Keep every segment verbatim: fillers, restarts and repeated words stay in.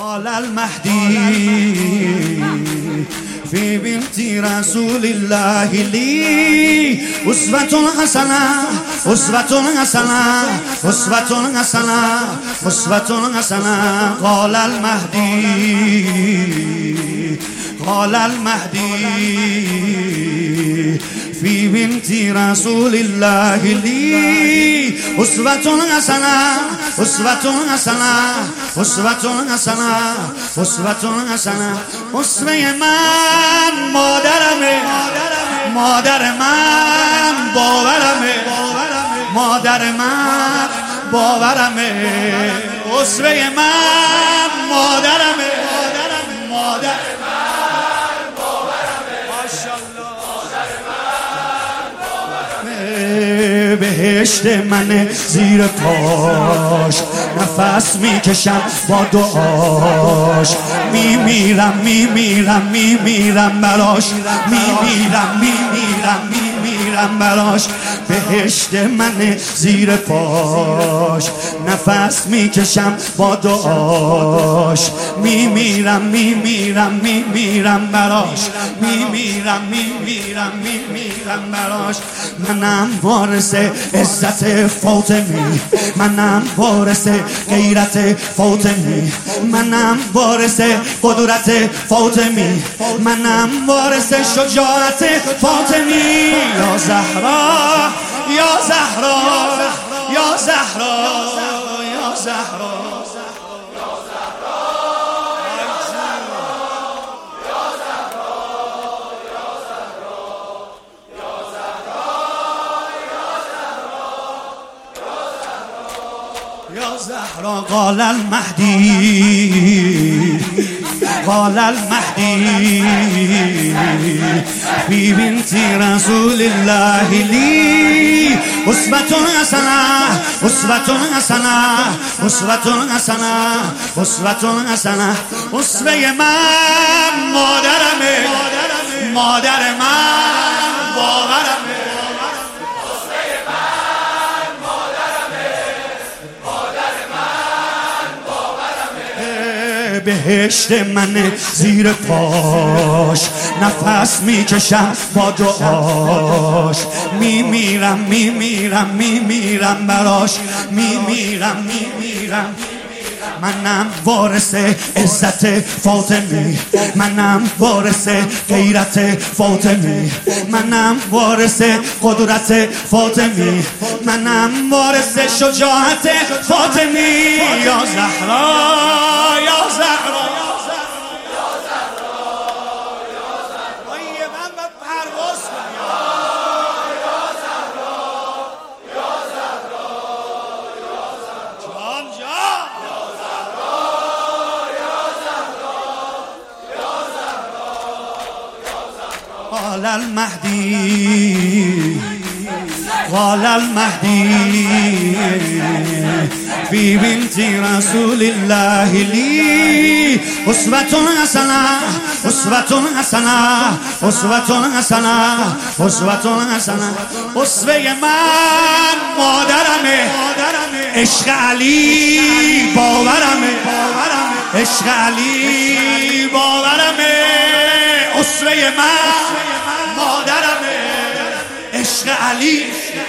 قال المهدي في بنت رسول الله لي أسوة حسنة أسوة حسنة أسوة حسنة أسوة حسنة. قال المهدي قال المهدي في بنت رسول الله لي أسوة حسنة أسوة حسنة أسوة حسنة أسوة حسنة. أسوة من مادرمه مادر من باورمه مادر من باورمه. أسوة من مادرمه مادر بهشت من زیر پاش نفس میکشم با دعاش. میمیرم میمیرم میمیرم براش میمیرم میمیرم میمیرم براش. بهشت من زیر پاش نفس میکشم با دعاش. میمیرم میمیرم میمیرم براش میمیرم میمیرم میمیرم براش. منم وارث عزت فاطمی منم وارث غیرت فاطمی منم وارث قدرت فاطمی منم وارث شجاعت فاطمی. یا زهرا یا زهرا یا زهرا یا زهرا يا زهرا. قال المهدي قال المهدي في بنت رسول الله لي أسوة حسنة أسوة حسنة أسوة حسنة أسوة حسنة. أسوة من مادرمه مادر من باورمه بهشت من زیر پاش نفس میکشم با دعاش. میمیرم میمیرم میمیرم براش میمیرم میمیرم. منم وارث عزت فاطمی منم وارث غیرت فاطمی منم وارث قدرت فاطمی منم وارث شجاعت فاطمی. یا زهرا یا زهرا قال المهدي قال المهدي في بنت رسول الله لي أسوة حسنة أسوة حسنة أسوة حسنة أسوة حسنة. أسوة من مادرمه عشق علی باورمه عشق علی باورمه. أسوة من مادرمه عشق علی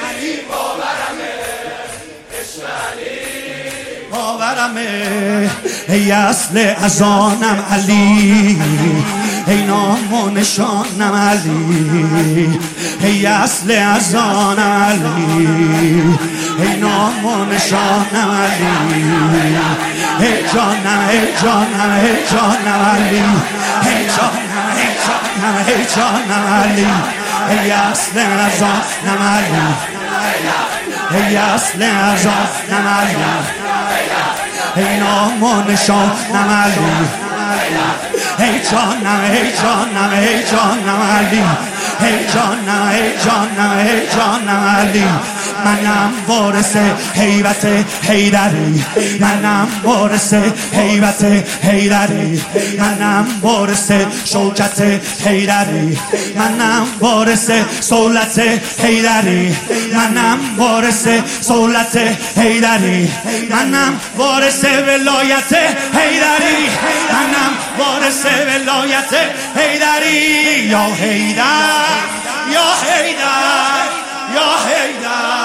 باورمه. ای اصل ازانم علی ای نام و نشانم علی ای اصل ازانم علی ای نام و نشانم علی ای جانم ای جانم ای جانم علی ای جانم ای جانم ای جانم علی ای اصل ازانم علی ای اصل ازانم علی ای نام و نشانم علی ای جانم ای جانم ای جانم علی ای جانم ای جانم ای جانم علی. منم وارث هیبت حیدری منم وارث هیبت حیدری منم وارث شوکت حیدری منم وارث سولت حیدری منم وارث سولت حیدری منم وارث ولایت حیدری. ولایت حیدری یا حیدر یا حیدر یا حیدر